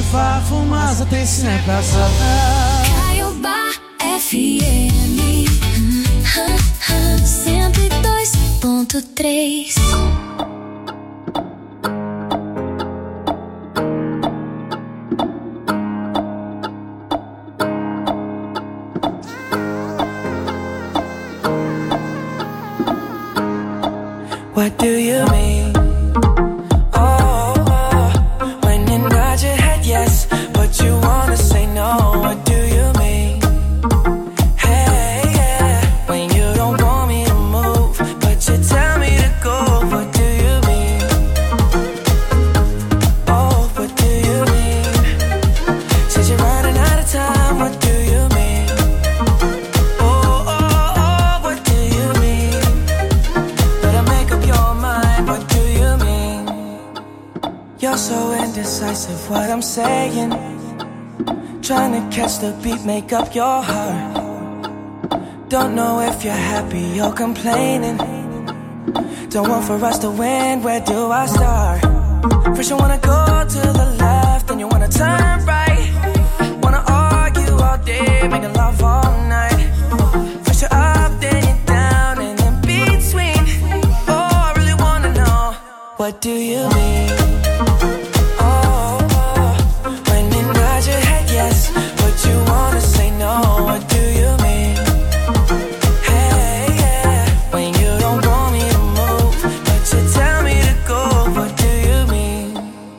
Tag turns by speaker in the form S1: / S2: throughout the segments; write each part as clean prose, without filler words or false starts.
S1: fa fumaça, tem sempre a saudade.
S2: Caiobá FM 102.3.
S3: What do you mean? Oh, when you nod your head yes, but you wanna say no. What do you mean? Hey, yeah, when you don't want me to move, but you tell me to go. What do you mean? Oh, what do you mean? Said you're running out of time. What do you mean? Oh, what do you mean? Better make up your mind. What do you mean? You're so indecisive, what I'm saying. Trying to catch the beat, make up your heart. Don't know if you're happy or complaining. Don't want for us to win, where do I start? First you wanna go to the left, then you wanna turn right. Wanna argue all day, making love all night. First you're up, then you're down, and in between. Oh, I really wanna know, what do you mean? Oh, when you nod your head yes, but you wanna say no. What do you mean? Hey, yeah, when you don't want me to move, but you tell me to go. What do you mean?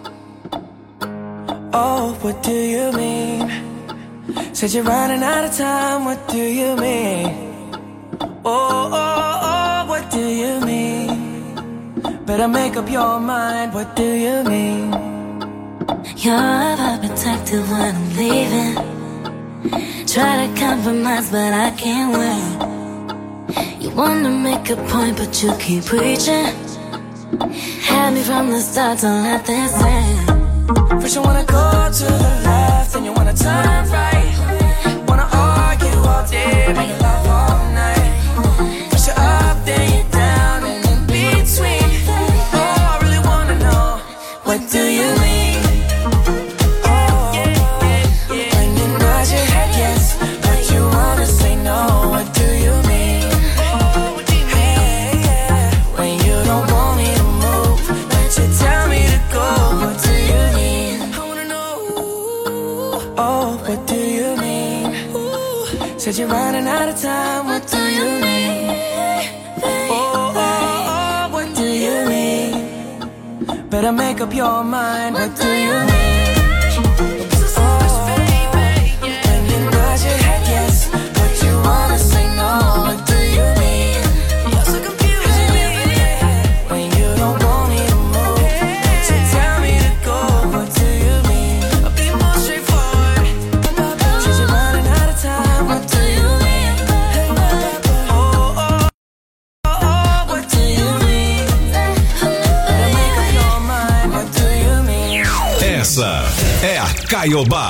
S3: Oh, what do you mean? Said you're running out of time. What do you mean? Oh, what do you mean? Better make up your mind. What do you mean?
S2: You're overprotective when I'm leaving. Try to compromise, but I can't win. You wanna make a point, but you keep preaching. Had me from the start, don't let this end.
S3: First you wanna go to the left, then you wanna turn right. Wanna argue all day, make love all night. First you're up, then you're down, and in between. Oh, I really wanna know, what do you mean? Oh, when you nod your head yes, but you wanna say no. What do you mean? Hey, yeah, when you don't want me to move, but you tell me to go. What do you mean? I wanna know. Oh, what do you mean? Said you're running out of time. What do you mean? Oh, what do you mean? Better make up your mind. What do you mean? When you nod your head yes, but you wanna say no. What do you mean? You're so confusing me. When you don't want me to move, but you tell me to go. What do you mean? I'll be more straightforward. Said you're running out of time. What do you mean? Oh, what do you mean? Better make up your mind. What do you mean?
S4: Essa é a Caiobá.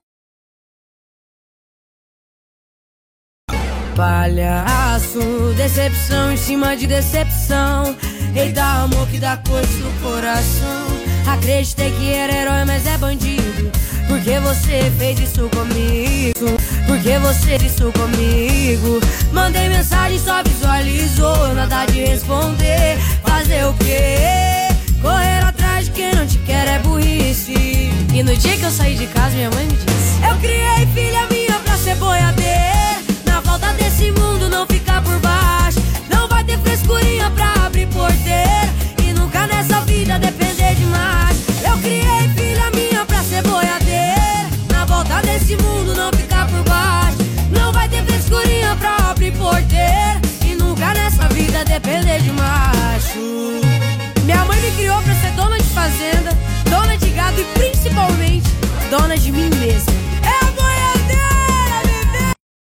S5: Palhaço, decepção em cima de decepção. Eita, amor que dá coisa no coração. Acreditei que era herói, mas é bandido. Por que você fez isso comigo? Por que você fez isso comigo? Mandei mensagem, só visualizou. Nada de responder. Fazer o quê? Correr atrás de quem não te quer é burrice. E no dia que eu saí de casa, minha mãe me disse: eu criei filha minha pra ser boiadeira. Na volta desse mundo não ficar por baixo. Não vai ter frescurinha pra abrir porteira. E nunca nessa vida depender demais. Eu criei filha minha pra ser boiadeira. Na volta desse mundo não ficar por baixo. Não vai ter frescurinha pra abrir porteira. E nunca nessa vida depender de macho. Minha mãe me criou pra ser dona de fazenda, dona de gado e principalmente dona de mim mesma. É a boiadeira, bebê!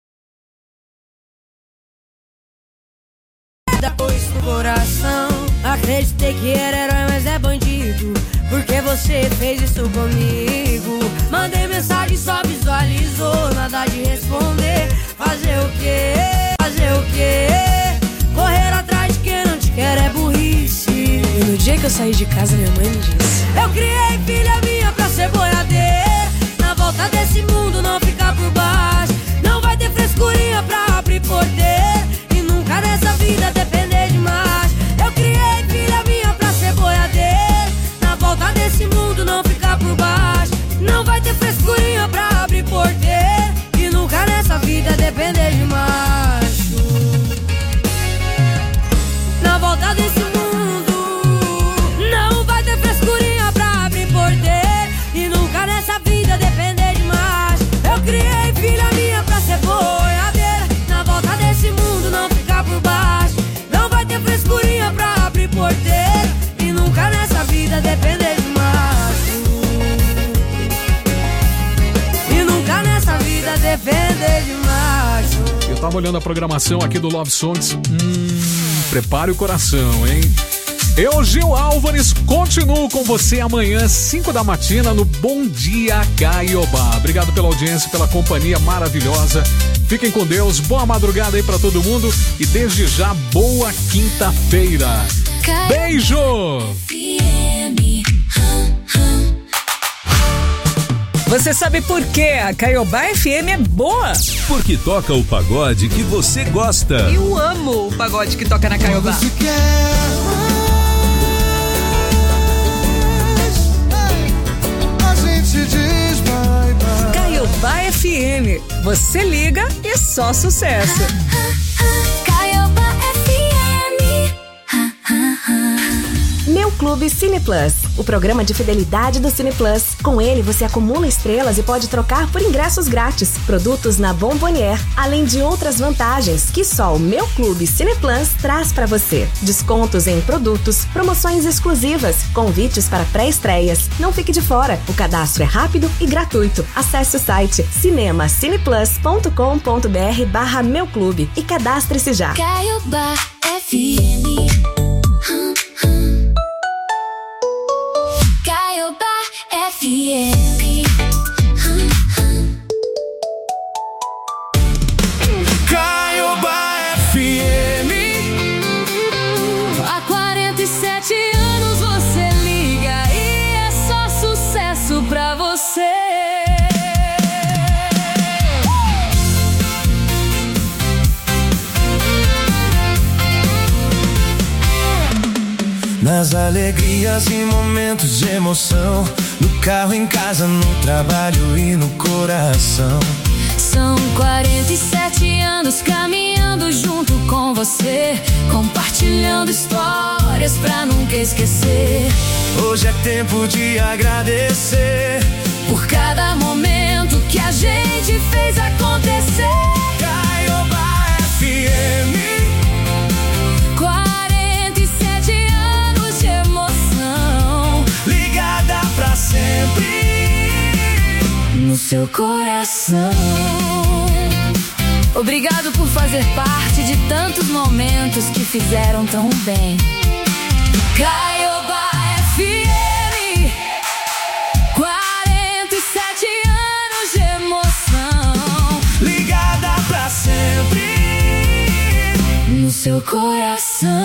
S5: Depois do coração, acreditei que era herói, mas é bandido. Por que você fez isso comigo? Mandei mensagem, só visualizou. Nada de responder. Fazer o quê? Fazer o quê? Correr atrás de quem não te quer é burrice. E no dia que eu saí de casa, minha mãe me disse: eu criei filha minha pra ser boiadeira.
S6: tava olhando a programação aqui do Love Songs. Prepare o coração, hein? Eu, Gil Álvares, continuo com você amanhã, 5 da matina, no Bom Dia Caiobá. Obrigado pela audiência, pela companhia maravilhosa. Fiquem com Deus, boa madrugada aí pra todo mundo e desde já, boa quinta-feira. Beijo!
S7: Você sabe por que a Caiobá FM é boa?
S4: Porque toca o pagode que você gosta.
S7: Eu amo o pagode que toca na Caiobá.
S1: Você quer mais? A gente diz bye bye.
S7: Caiobá FM. Você liga e só sucesso.
S2: Caiobá FM.
S8: Meu Clube Cine Plus, o programa de fidelidade do Cine Plus. Com ele, você acumula estrelas e pode trocar por ingressos grátis, produtos na Bombonier, além de outras vantagens que só o Meu Clube Cine Plus traz para você. Descontos em produtos, promoções exclusivas, convites para pré-estreias. Não fique de fora, o cadastro é rápido e gratuito. Acesse o site cinemacineplus.com.br/Meu Clube e cadastre-se já.
S2: Caiobá FM. Caiobá FM.
S1: Caiobá FM.
S5: Há 47 anos você liga e é só sucesso pra você.
S3: Nas alegrias e momentos de emoção, no carro, em casa, no trabalho e no coração.
S5: São 47 anos caminhando junto com você, compartilhando histórias pra nunca esquecer.
S3: Hoje é tempo de agradecer
S5: por cada momento que a gente fez acontecer.
S3: Caiobá FM.
S5: 47 anos de emoção,
S3: Ligada pra sempre
S5: no seu coração. Obrigado por fazer parte de tantos momentos que fizeram tão bem. Caiobá FM. 47 anos de emoção,
S3: Ligada pra sempre
S5: no seu coração.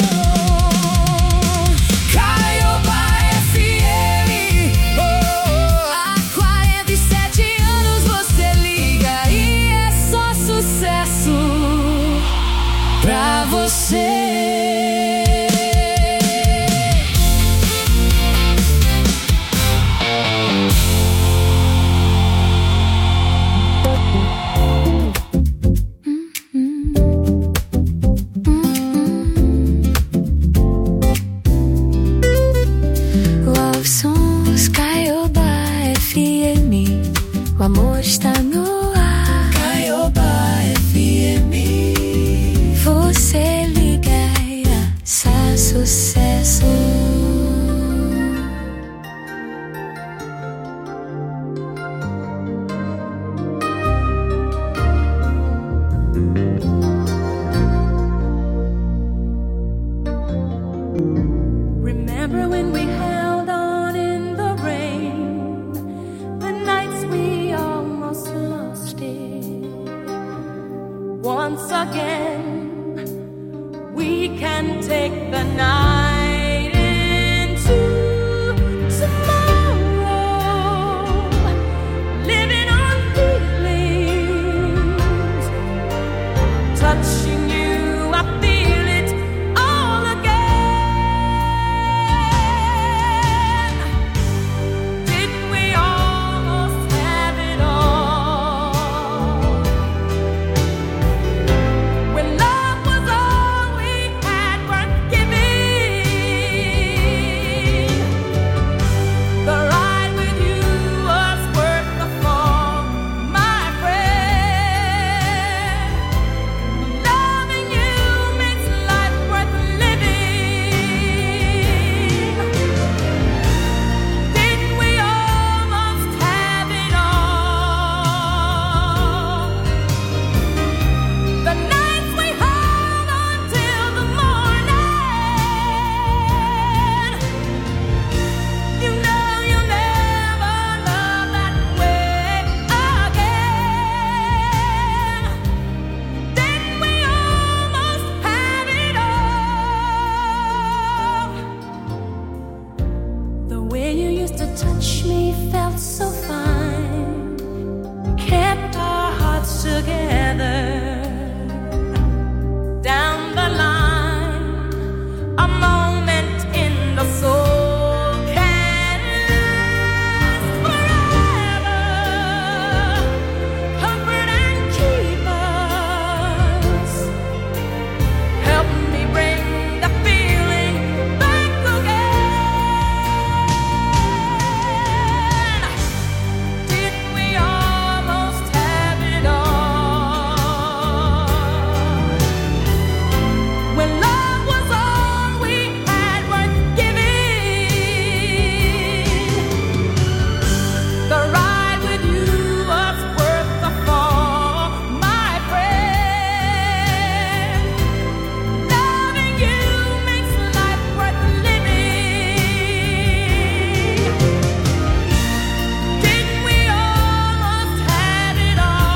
S3: Caiobá FM.
S5: Há 47 anos você liga e é só sucesso pra você.
S2: used to touch me felt so fine, kept our hearts together. Down the line, a moment in the soul can last forever. Comfort and keep us. Help me bring the feeling back again. Didn't we almost have it all? When love was all we had worth giving, the ride with you was worth the fall, my friend. Loving you makes life worth living. Didn't we almost have it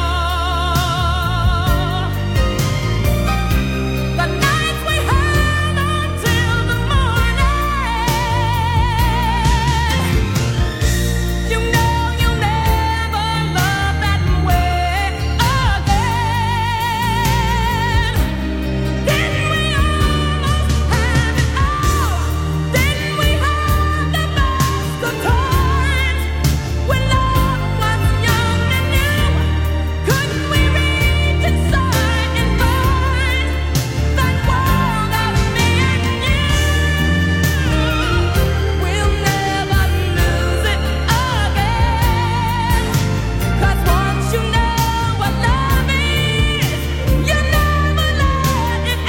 S2: all? The nights we held until the morning. You know you'll never love that way again. Didn't we almost have it all? Didn't we have the best of times when love was young and new? Couldn't we reach inside and find that world of me and you? We'll never lose it again. 'Cause once you know what love is, you never let it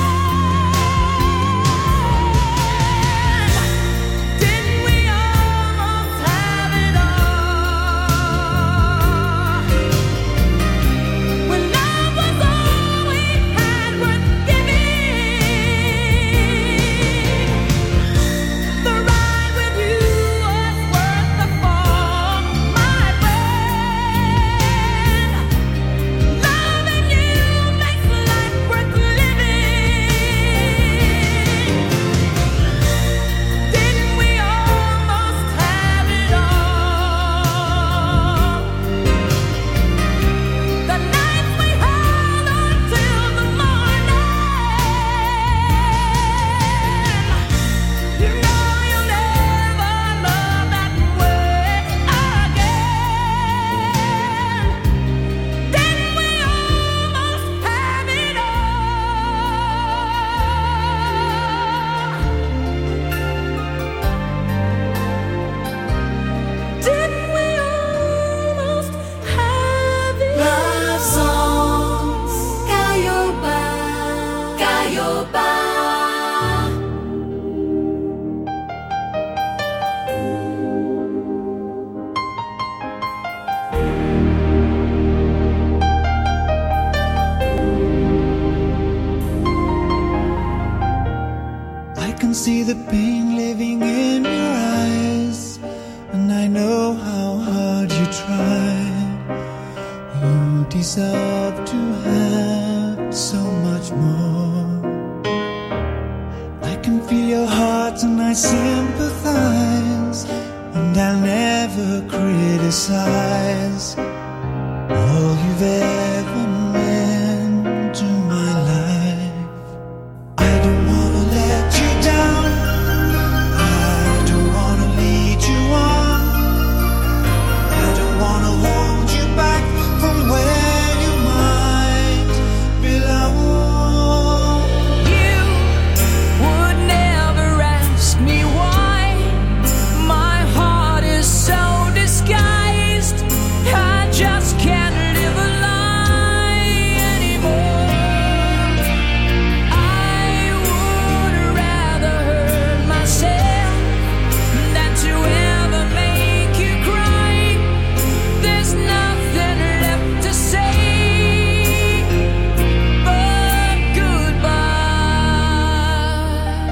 S2: end. Didn't we almost have it all? When love was all we had worth giving, the ride with you was worth the fall, my friend. Loving you makes life worth living. Didn't we almost have it all? The nights we held until the morning. You know you'll never love that way again. Didn't we almost have it all? Didn't we almost have it all? Love songs, Gaioba, Gaioba.
S1: I can see the pain living in your eyes, and I know how hard you tried. You deserve to have so much more. I can feel your heart and I sympathize, and I'll never criticize all you've ever meant to my life. I don't wanna let you down. I don't wanna lead you on. I don't wanna hold you back from where you might belong.
S3: You would never ask me why. My heart is so disguised. I just can't live a lie anymore. I would rather hurt myself than to ever make you cry. There's nothing left to say but goodbye.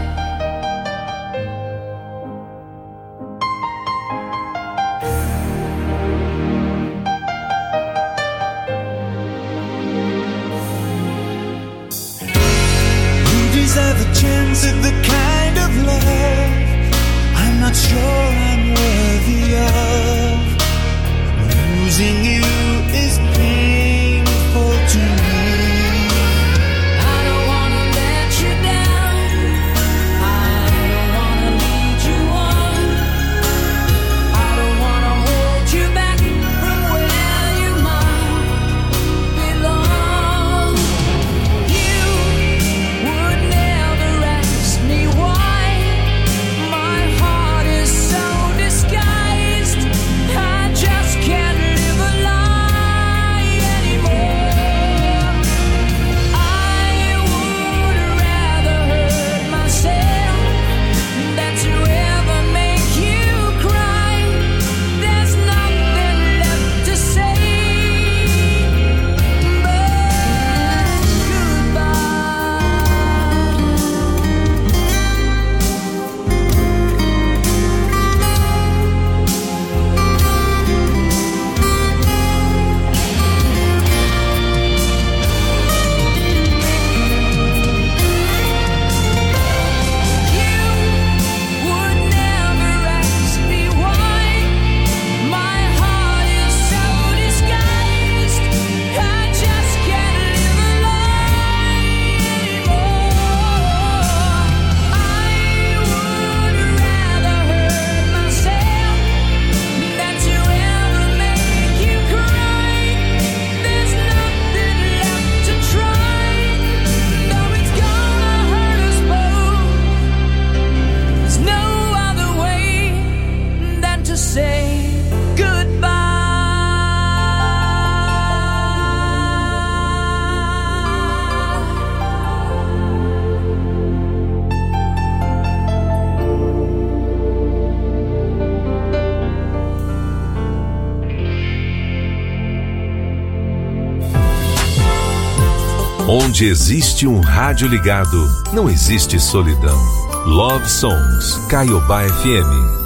S1: You deserve a chance at the kind of love I'm not sure I'm worth.
S4: Onde existe um rádio ligado, não existe solidão. Love Songs, Caiobá FM.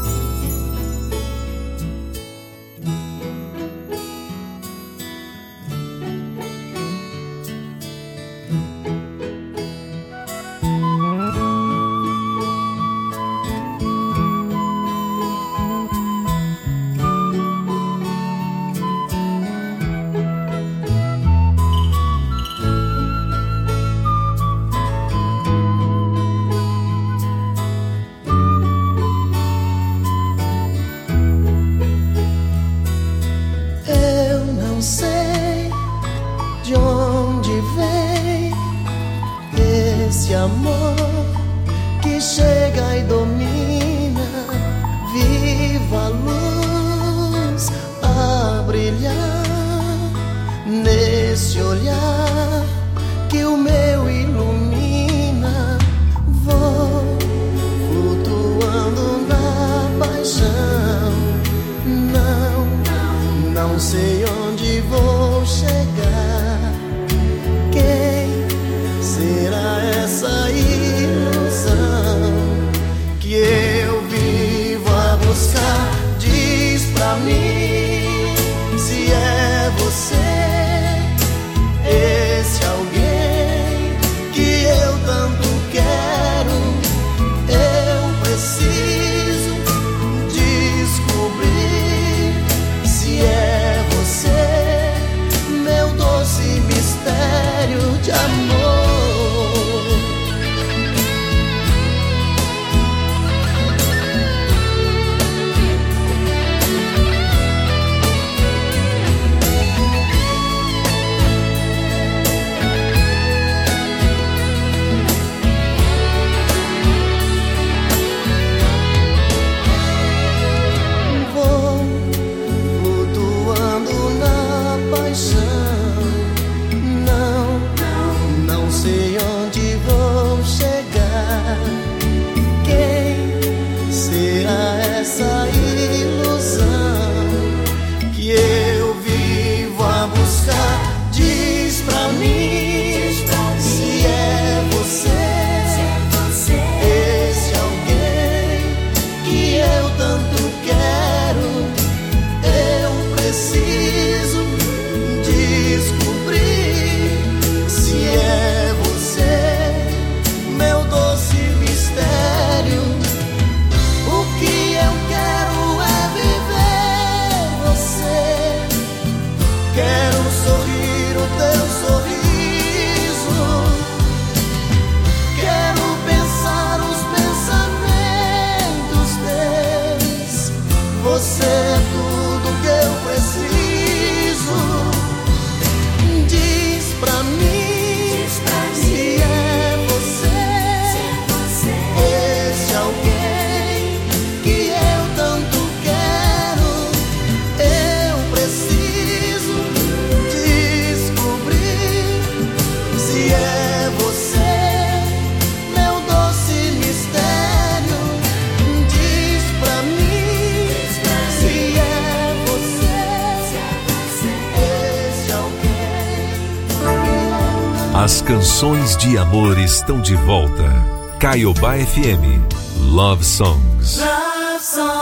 S4: As canções de amor estão de volta. Caiobá FM. Love Songs.
S2: Love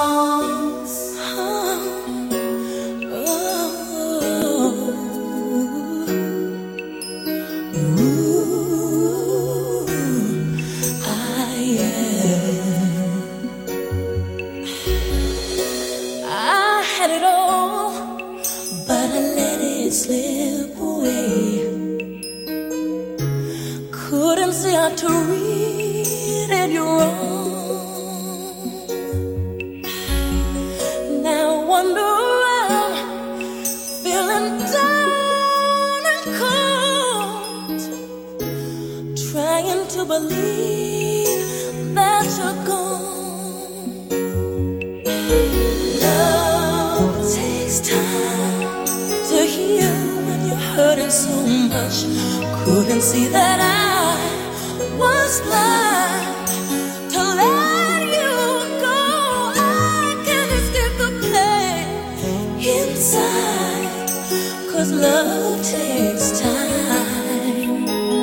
S2: songs.
S9: I had it all, but I let it slip away. Couldn't see how to read it wrong. Now I wonder around, feeling down and cold, trying to believe that you're gone. Love takes time to heal when you're hurting so much. Couldn't see that I was blind to let you go. I can't escape the pain inside, 'cause love takes time.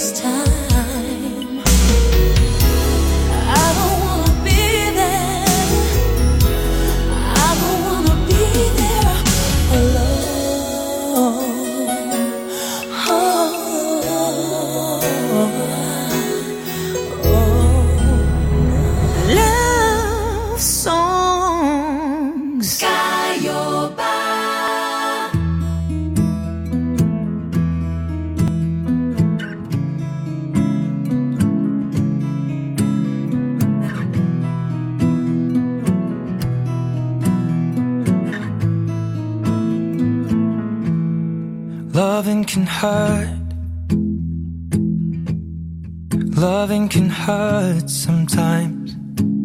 S9: takes time. I don't wanna be there. I don't wanna be there alone.
S1: Love songs.
S2: Caioba.
S1: Loving can hurt. Loving can hurt sometimes,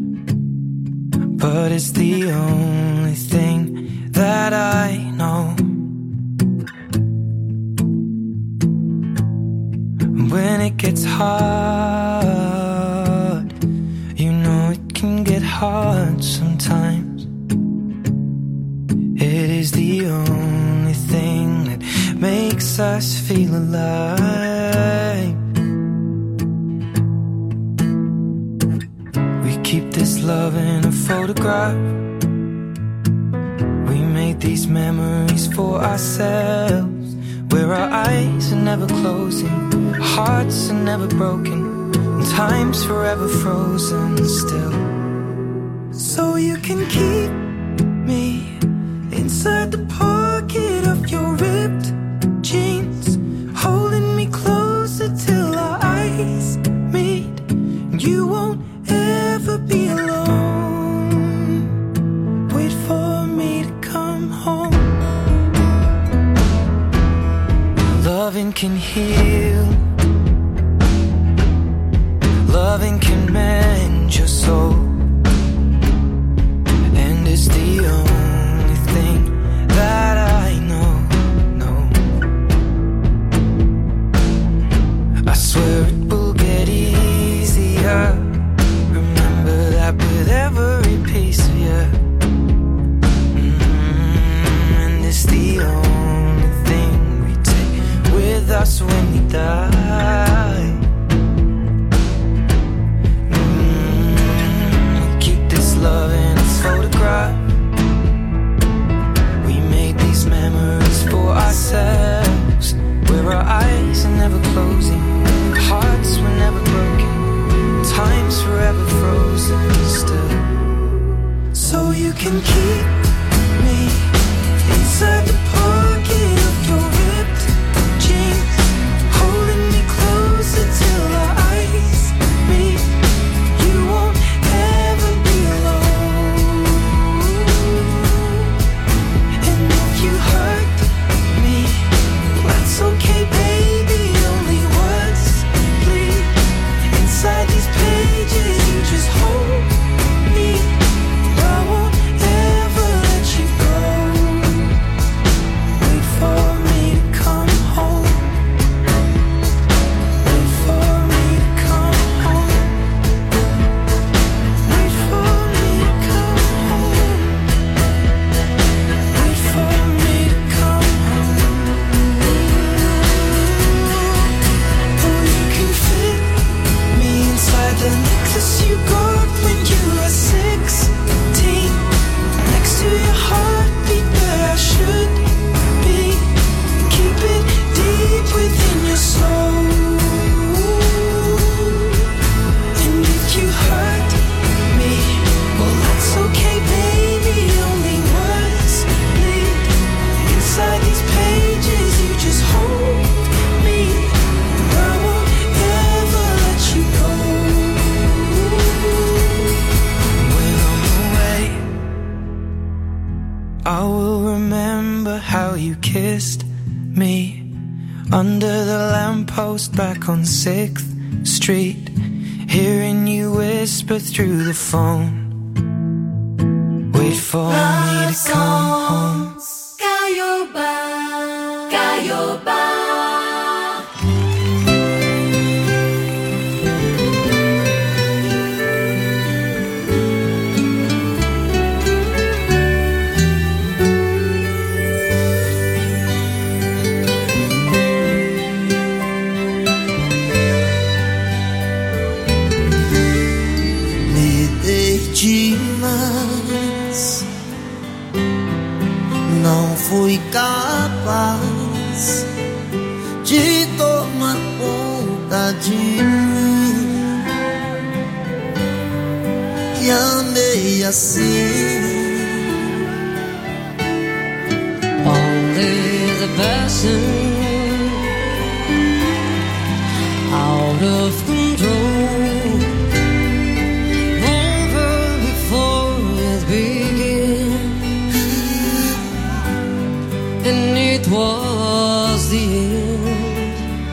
S1: but it's the only thing that I know. When it gets hard, you know it can get hard sometimes. It is the only thing that makes us feel alive. We keep this love in a photograph. We made these memories for ourselves, where our eyes are never closing, hearts are never broken, and time's forever frozen still. So you can keep me inside the pocket of your ripped jeans, holding me closer till our eyes meet. You won't ever be alone. Wait for me to come home. Loving can heal. Loving can mend your soul. And it's the only thing that I know. I swear it will get easier. Remember that with every piece of you. And it's the only thing we take with us when we die. We keep this love in a photograph. We made these memories for ourselves, where our eyes are never closing, hearts were never broken, time's forever frozen still. So you can keep me inside the pocket of your ripped jeans, holding me closer till our eyes meet. You won't ever be alone. And if you hurt me, that's okay, baby. Only words bleed inside these pages. You just hold me. I won't ever let you go. Wait for me to come home. Wait for me to come home. Wait for me to come home. Wait for me to come home. Oh, you can fit me inside the necklace you got when you were 16, next to your heartbeat where I should be. Keep it deep within your soul. And if you hurt me, well, that's okay, baby. Only words bleed inside these pages. You just hold me. I won't ever let you go. When I'm away, I will remember how you kissed me under the lamppost back on 6th Street, hearing you whisper through the phone. Wait for me to come home.
S2: Caioba. Caioba.
S10: de tomar conta de mim. E amei assim.
S5: Only the passion out of control, over before it began, and it was the end.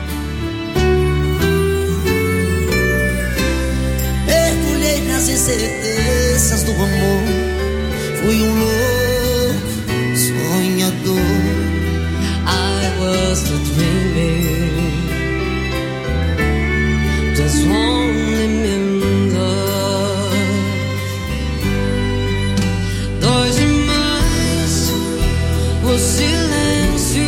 S10: Mergulhei nas incertezas do amor, fui louco sonhador.
S5: I was the dreaming, just only in love. Dói demais o silêncio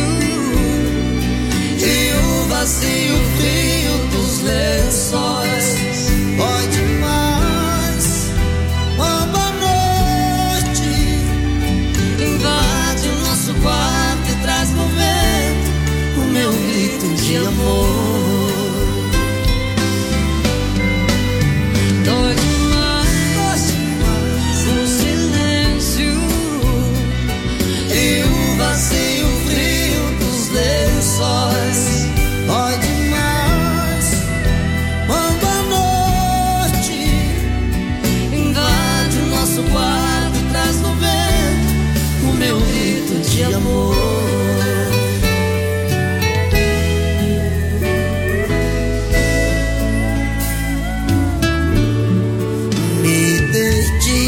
S5: e o vazio frio dos lençóis.
S10: Dói demais quando a noite
S5: invade o nosso quarto e traz no vento o meu grito de amor. Dói demais o silêncio e o vazio frio dos lençóis.
S10: dói demais quando a noite
S5: Invade o nosso quarto e traz no vento o meu grito de amor.
S10: me dei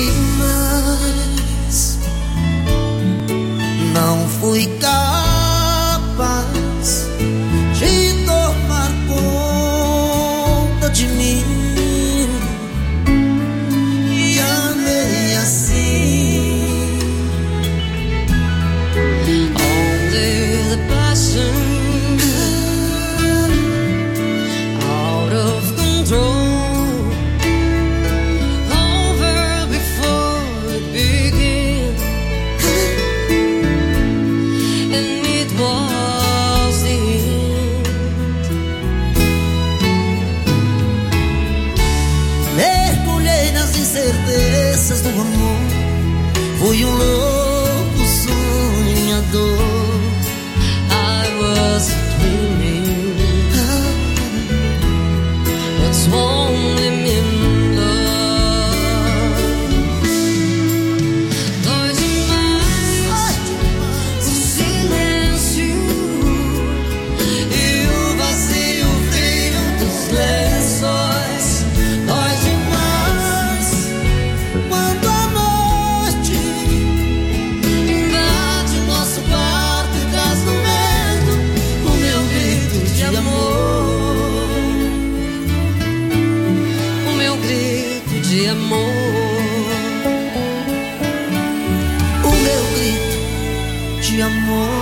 S10: demais. Não fui capaz de tomar conta de mim. E amei assim.
S5: Only the passion out of control, over before it began, and it was the end.
S10: Mergulhei nas incertezas do amor, fui louco sonhador.
S5: I was dreaming, but only in love. Dói demais o silêncio e o vazio frio dos lençóis.
S10: Dói demais quando a noite
S5: Invade o nosso quarto e traz no vento o meu grito de amor. O meu grito de amor.
S10: o meu grito de amor.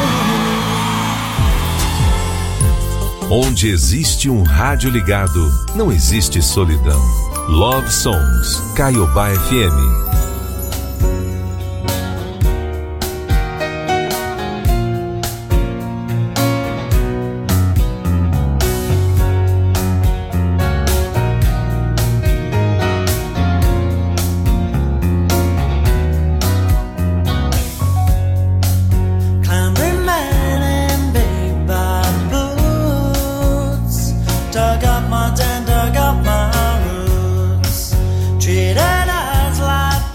S4: Onde existe um rádio ligado, não existe solidão. Love Songs, Caiobá FM.
S1: Climbing man and big bad boots, dug up my den, dug up my roots, treated us like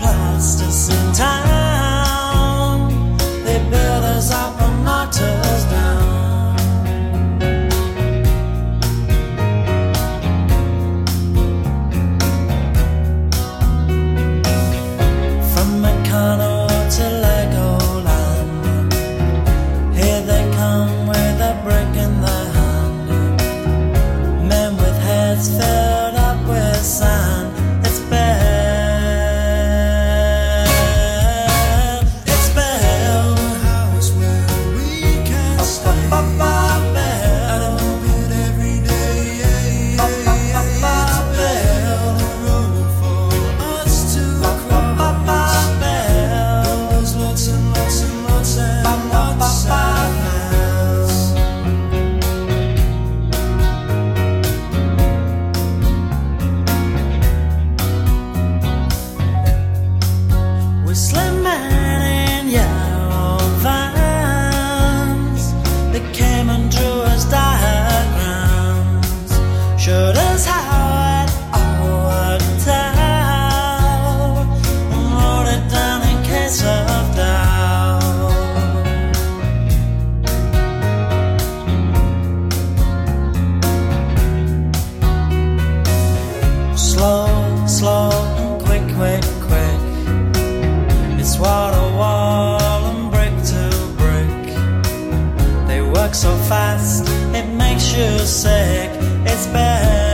S10: fast, it makes you sick. It's bad.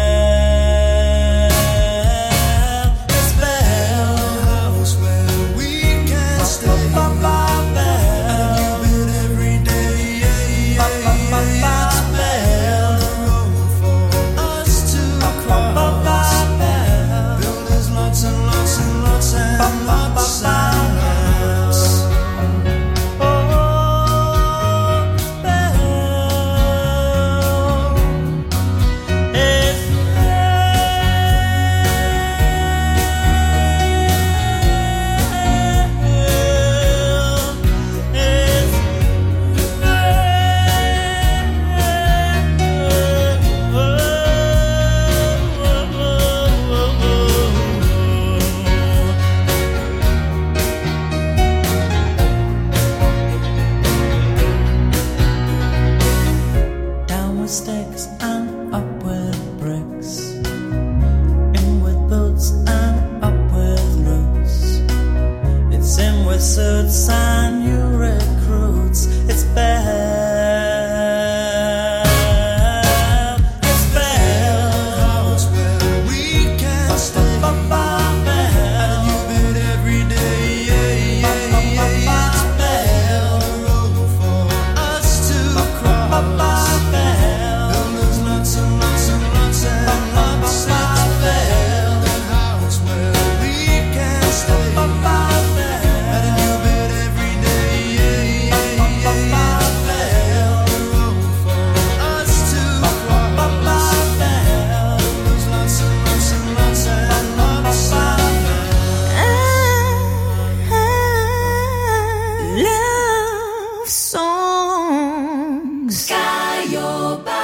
S10: It's bad. House where we can stay. And you bid every day. It's bad. For us to cross. Build us lots and lots and lots and lots and lots. Down with sticks and up with bricks, in with boots and up with roots. It's in with suits and new recruits. It's bad. It's bad. House where we can stay. And you bid every day. It's bad. Road for us to cross. Builders lots and lots and lots and lots. It's bad. House where we can stay. And you bid every day. It's bad. Road for us to cross. Builders lots and lots and lots and lots.
S2: Love songs. Calliope.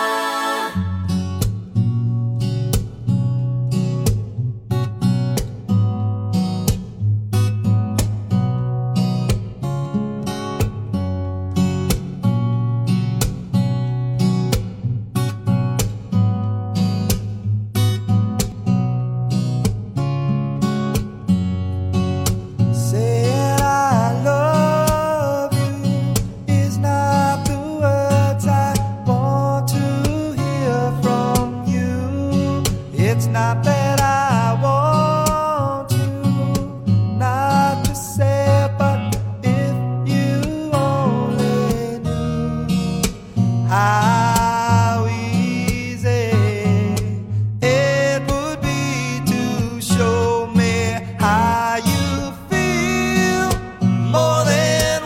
S1: Saying I love you is not the words I want to hear from you. It's not that I want to not to say it, but if you only knew how easy it would be to show me how you feel. More than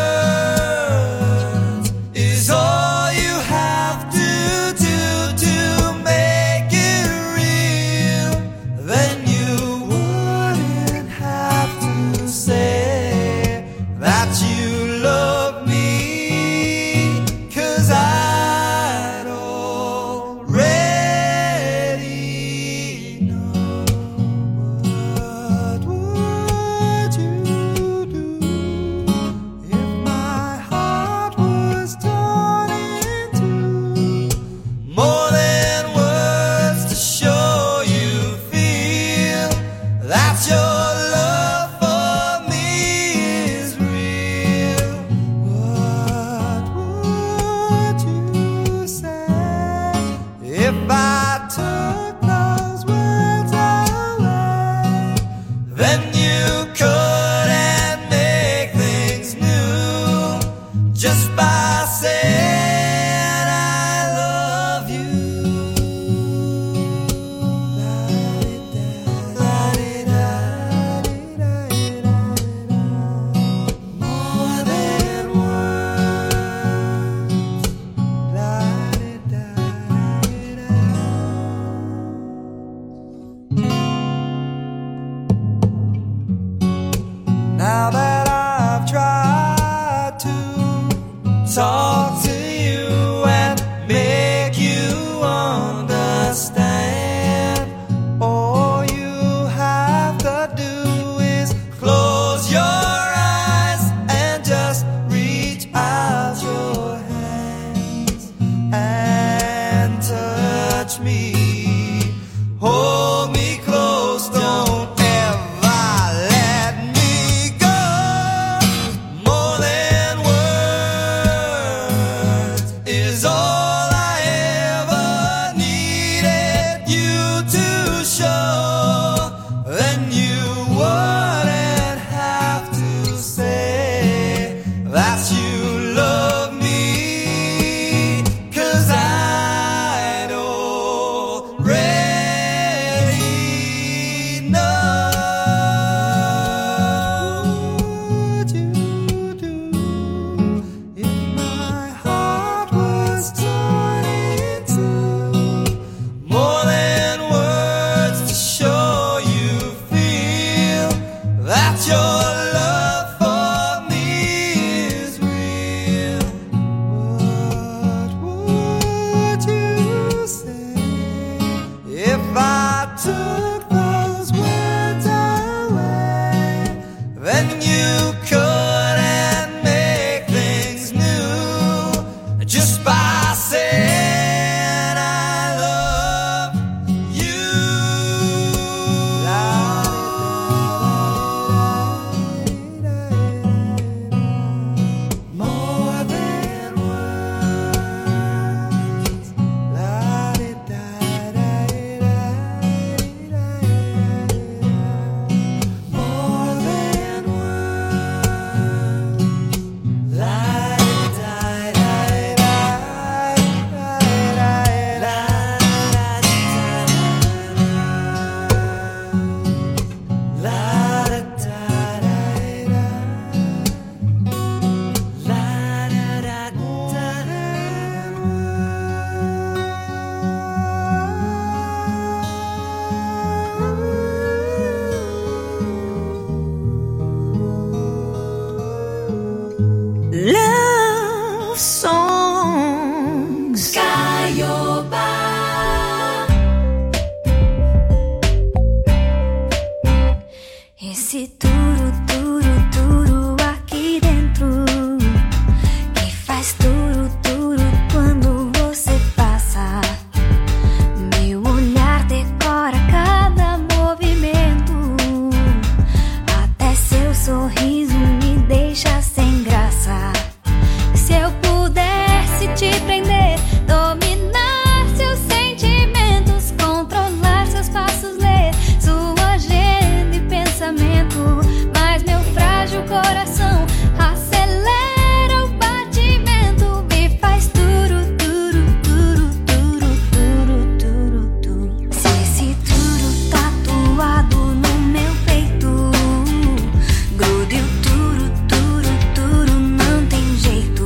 S1: words is all you have to do to make it real. Then you wouldn't have to say that you love me, 'cause I
S10: just by saying I love you. More than words. More than
S9: Love songs.
S2: Caioba. Esse turu, turu, turu aqui dentro que faz turu, turu quando você passa. Meu olhar decora cada movimento, até seu sorriso me deixa sem graça. Se eu pudesse te prender, dominar seus sentimentos, controlar seus passos, ler sua agenda e pensamento, mas meu frágil coração acelera o batimento, me faz turu, turu, turu, turu, turu, turu, turu. Se esse turu tatuado no meu peito, grude o turu, turu, turu, não tem jeito.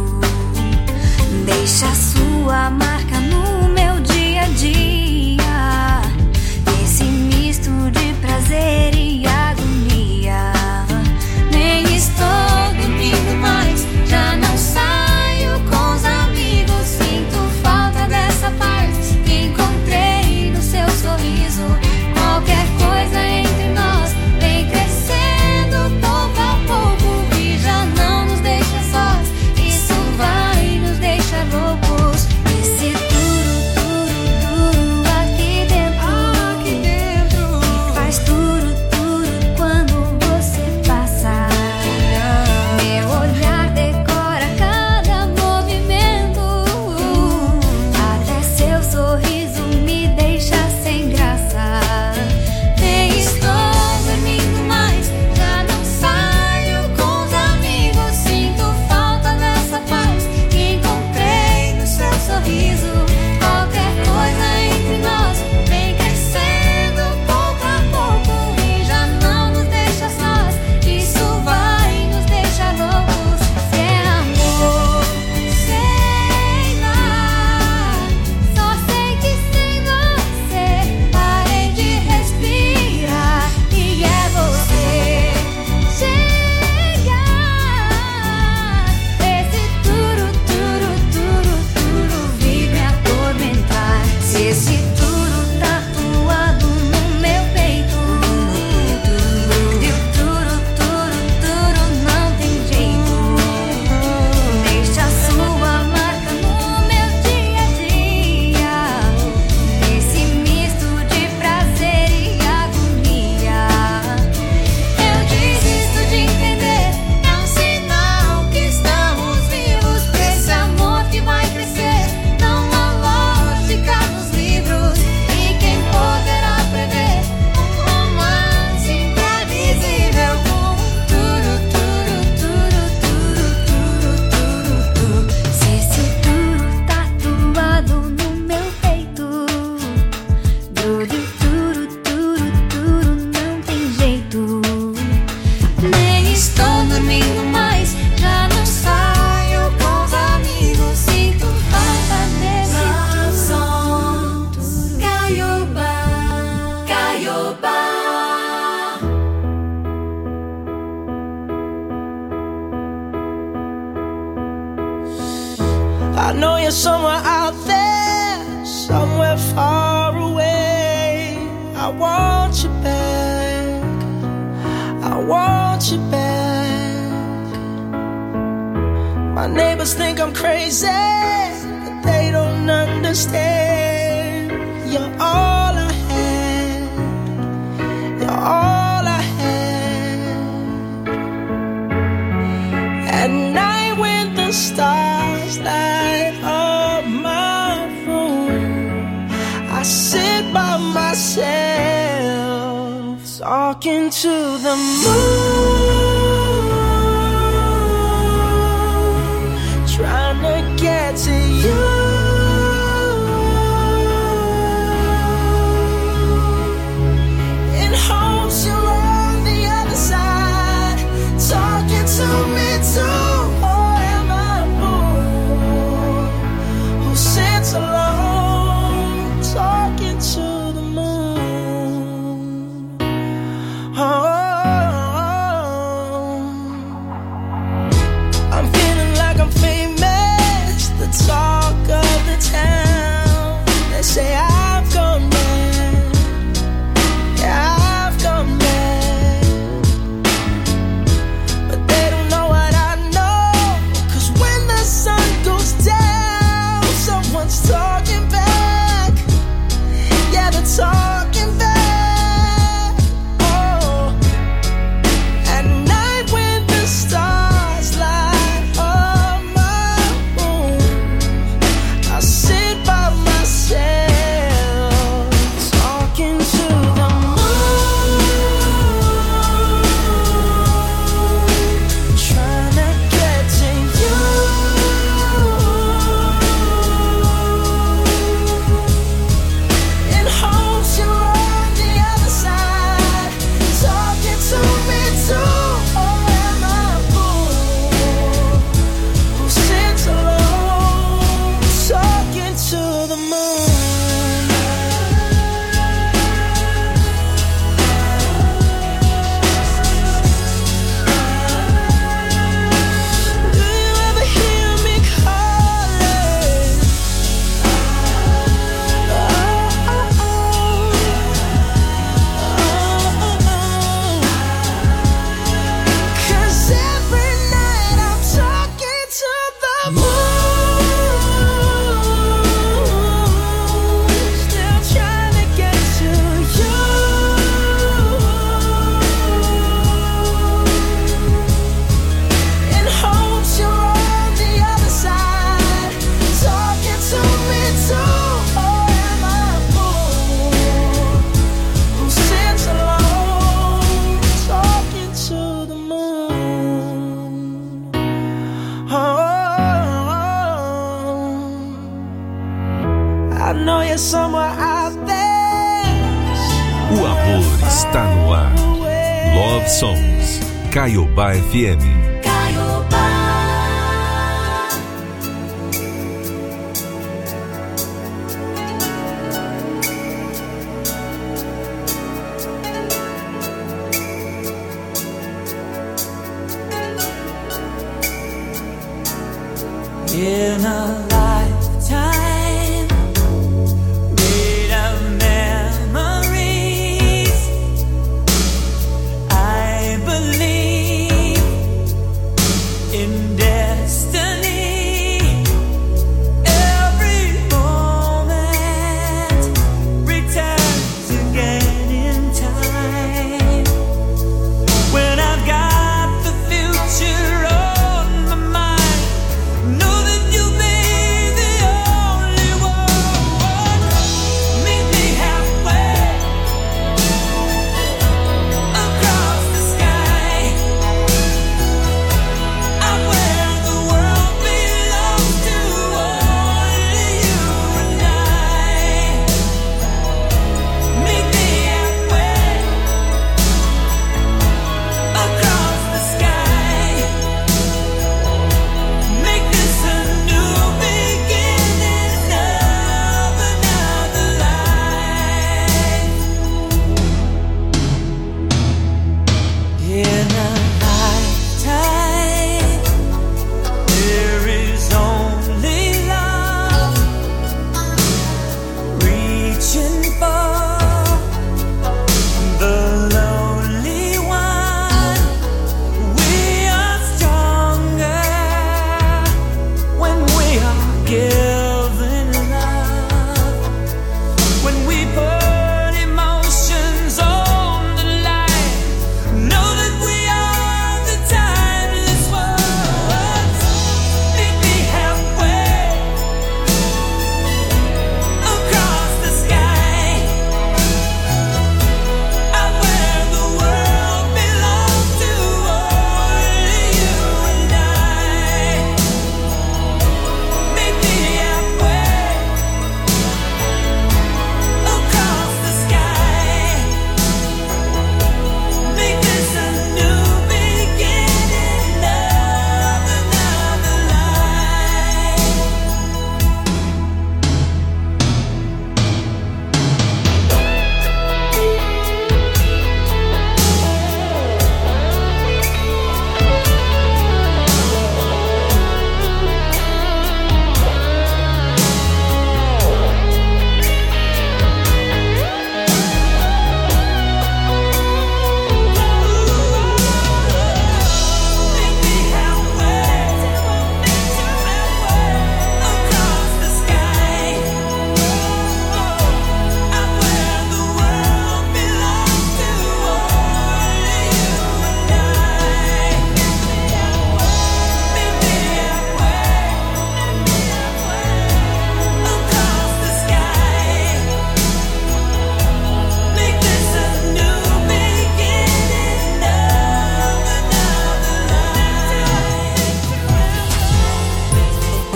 S2: Deixa sua marca no meu dia a dia, esse misto de prazer e agonia. Nem estou dormindo mais, já não saio com os amigos, sinto falta dessa paz que encontrei no seu sorriso. Qualquer coisa entre nós vem crescendo pouco a pouco e já não nos deixa sós, isso vai nos deixar loucos. Esse turu, turu, turu aqui dentro que faz turu, turu quando você passa. Meu olhar decora cada movimento, até seu sorriso me deixa sem graça. Nem estou dormindo mais, já não saio com os amigos, sinto falta dessa paz que encontrei no seu sorriso. Qualquer coisa entre nós vem crescendo pouco a pouco e já não nos deixa sós, isso vai nos deixar loucos. Se é amor, sei lá, só sei que sem você parei de respirar e é você chegar. Esse turu, turu, turu, turu vi me atormentar. Se esse turu tatuado no meu peito, grude o turu, turu, turu, não tem jeito. Deixa sua marca no meu dia a dia, esse misto de prazer e agonia. Eu desisto de entender, é um sinal que estamos vivos pra esse amor que vai crescer. Não há lógica nos livros e quem poderá prever um romance imprevisível com um turu, turu, turu, turu, turu, turu, turu. Se esse turu tatuado no meu peito, grude o turu, turu, turu, não tem jeito. Nem estou dormindo mais, já não saio com os amigos, sinto falta desse turu. Caioba, Caioba.
S3: I know you're somewhere out there, somewhere far away. I want you back, I want you back. My neighbors think I'm crazy, talking to the moon, trying to get to you. In hopes you're on the other side, talking to me too. Or am I a fool who sits alone, talking to the moon? Oh, I'm feeling like I'm famous, the talk of the town. They say I've gone mad, yeah, I've gone mad. But they don't know what I know, 'cause when the sun goes down, someone's talking back. Yeah, they're talking back. Oh, at night when the stars light up my room, I sit by myself, talking to the moon, trying to get to you. In hopes you're on the other side, talking to me too. Or am I a fool who sits alone, talking to the moon? Do you ever hear me calling? Oh, oh, oh. Cause every night I'm talking to the moon, still trying to get to you. In hopes you're on the other side, talking to me too. Or am I a fool who sits alone, talking to the moon? Oh, I know you're somewhere out there.
S4: O amor está no ar. Love Songs. Caiobá FM.
S3: In a lifetime made of memories, I believe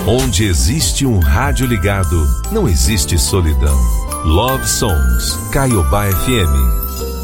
S4: Onde existe um rádio ligado, não existe solidão. Love Songs, Caiobá FM.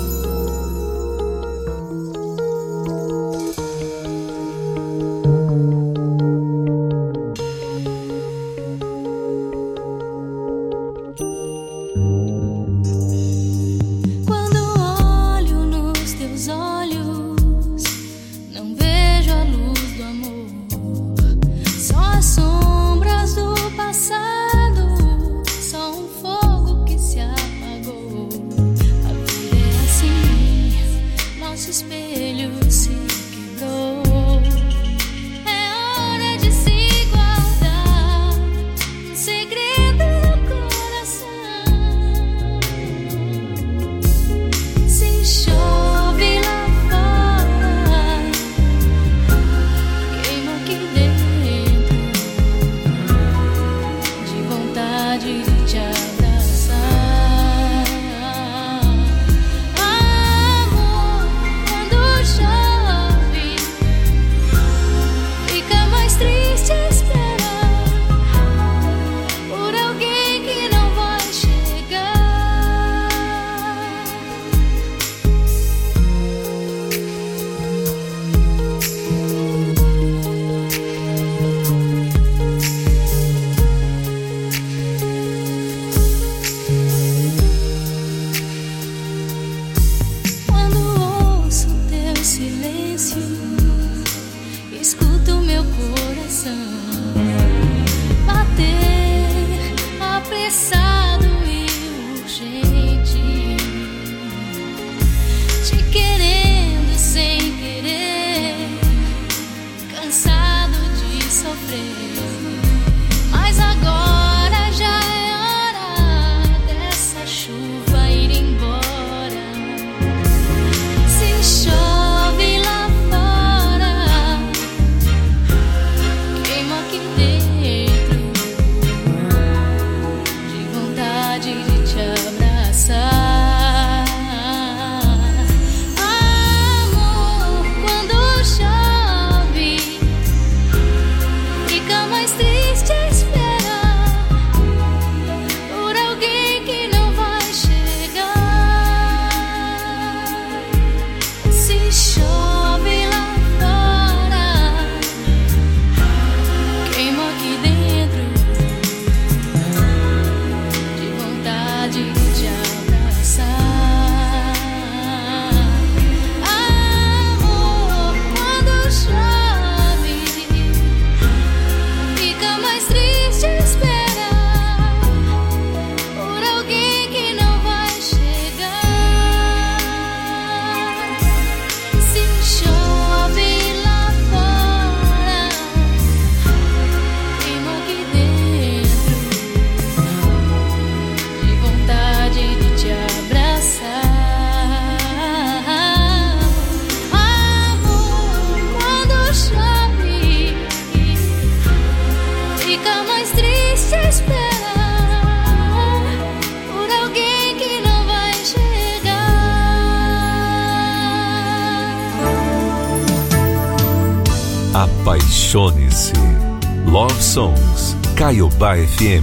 S4: Apaixone-se. Love Songs, Caiobá FM.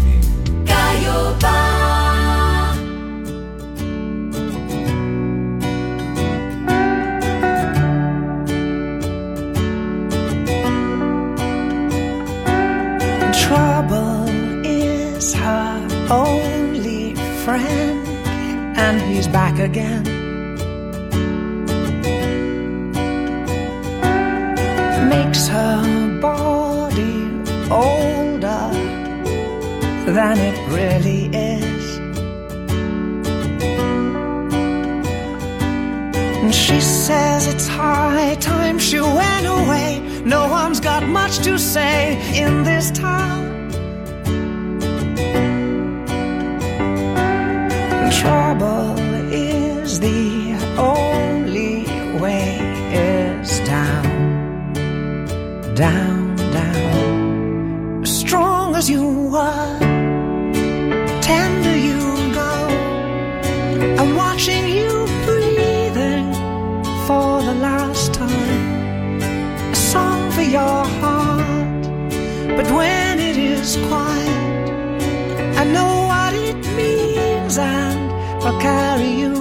S2: Caiobá.
S11: Trouble is her only friend, and he's back again. Makes her body older than it really is. And she says it's high time she went away. No one's got much to say in this town. Trouble is the only way is down. Down, down. As strong as you were, tender you go. I'm watching you breathing for the last time. A song for your heart, but when it is I'll carry you